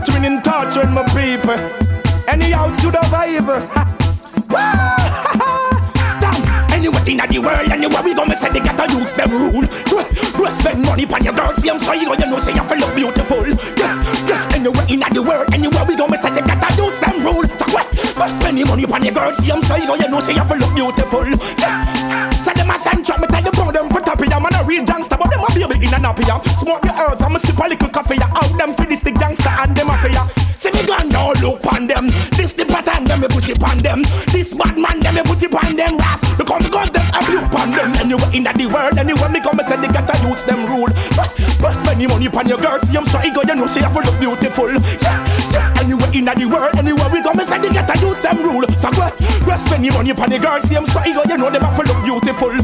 doctrine in torturing my people. Anyhow, it's good survival. Anywhere in the world, anywhere we go, me say they got to use them rule. Go spend money on your girls, see I'm so you know say you feel look beautiful. Anywhere in the world, anywhere we go, me say they got to use them rule. So go spend your money on your girls, see I'm so you know say you feel look beautiful. So them a send trap, me tell you about them for top of them. Man a real gangster, but them a baby in a nappy. Smoke your herbs, I'ma sip a little coffee. Out them for this the gangster and them a fear. See me gun now look on them. This the pattern, them me push it on them. This bad man, them me put it on them. Ras, because gun them a look on them. Anywhere in the world, anywhere me come, me say they got to use them rule. But spend your money on your girls, see I'm so ego, you know she have to look beautiful. Anywhere in the world, anywhere we go, me say they got to use them rule. So go spend your money on your girls, see I'm so ego, you know them have to look beautiful.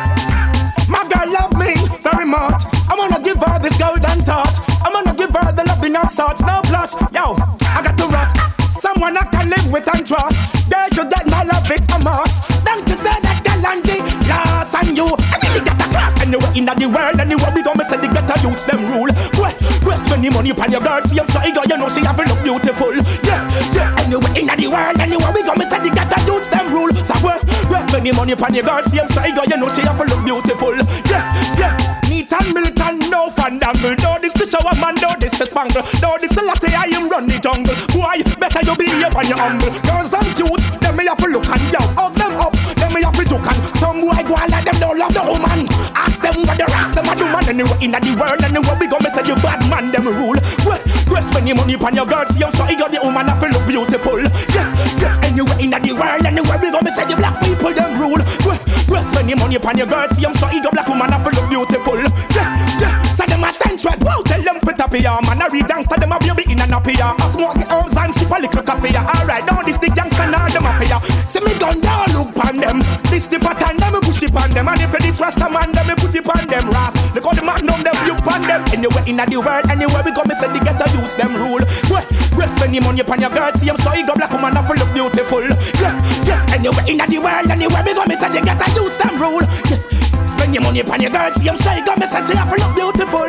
My girl love me very much. I'm gonna give her this golden touch. I'm gonna give her the loving of sorts. No plus, yo, I got to rust. Someone I can live with and trust. Girl, you get my love, it's a must. Don't you say that Galanji, lost on you. I really got a cross. Anywhere in the world, anywhere we go, me say they got to use them rule. Go spend your money upon your girl, see I'm so ego, you know she have to look beautiful. Yeah. Anywhere in the world, anywhere we go, me say they got to use them rule. So go spend your money upon your girl, see I'm so ego, you know she have to look beautiful. Yeah. Neat and militant, no fandangle. No this the shower man, no this the spangle. No this the latte, I am run the jungle. Boy, better you be up on your humble. Girls them cute, them me have to look and yo. Hug them up, them me have to joke and some boy go and let them don't love the woman. Ask them what the rocks them a do man. Anywhere in the world, anywhere we go, me say the bad man them rule. Go spend your money upon your girls, see I'm so eager the woman have to look beautiful. Yeah. Anywhere in the world, anywhere we go, me say the black people them rule. Go spend your money upon your girls, see I'm so eager black woman have to look beautiful. Yeah. So them a central, wow, tell them fit up here. Man a read gangster, them a baby in a nappy. I smoke the herbs and sip a little coffee. Alright, now this the gangster, now them up here. See me gun down, look pan them. This the pattern, them me push it on them. And if this rasta man, them me put it on them. Ras, look how the magnum, them you pan them. Anywhere in the world, anywhere we go, me say they get to use them rule. Go spend your money upon your girl, see I'm so ego black woman have to look beautiful. Yeah. Anywhere in the world, anywhere we go, me say they get to use them rule. Spend your money upon your girl, see I'm so ego, me say she have to look beautiful.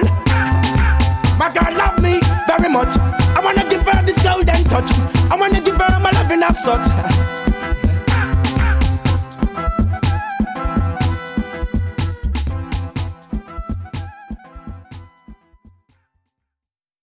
My girl love me very much. I wanna give her this golden touch. I wanna give her my loving of such.